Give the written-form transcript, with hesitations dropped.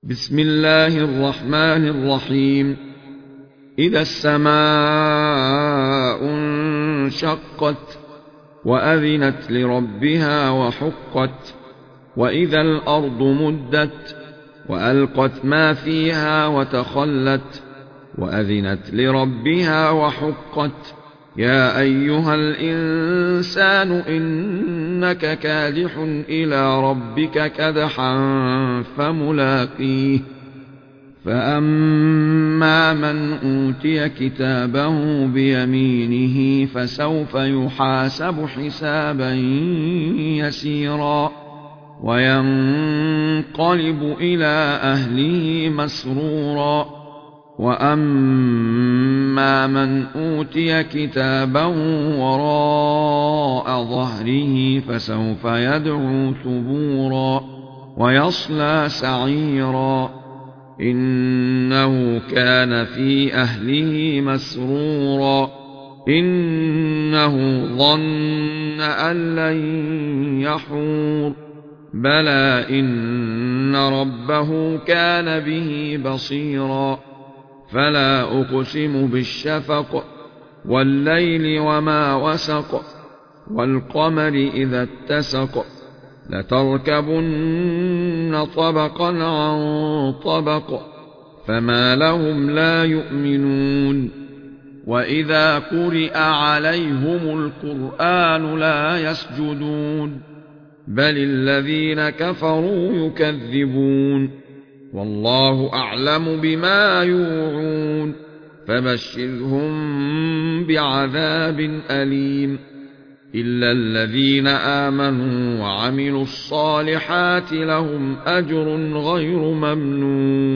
بسم الله الرحمن الرحيم. إذا السماء انشقت وأذنت لربها وحقت، وإذا الأرض مدت وألقت ما فيها وتخلت، وأذنت لربها وحقت. يا أيها الإنسان إنك كادح إلى ربك كدحا فملاقيه. فأما من أوتي كتابه بيمينه فسوف يحاسب حسابا يسيرا وينقلب إلى أهله مسرورا. وأما من أوتي كتابه وراء ظهره فسوف يدعو ثبورا ويصلى سعيرا، إنه كان في أهله مسرورا. إنه ظن أن لن يحور، بلى إن ربه كان به بصيرا. فلا أقسم بالشفق والليل وما وسق، والقمر إذا اتسق، لتركبن طبقا عن طبق، فما لهم لا يؤمنون. وإذا قرئ عليهم القرآن لا يسجدون، بل الذين كفروا يكذبون. والله أعلم بما يوعون، فبشرهم بعذاب أليم. إلا الذين آمنوا وعملوا الصالحات لهم أجر غير ممنون.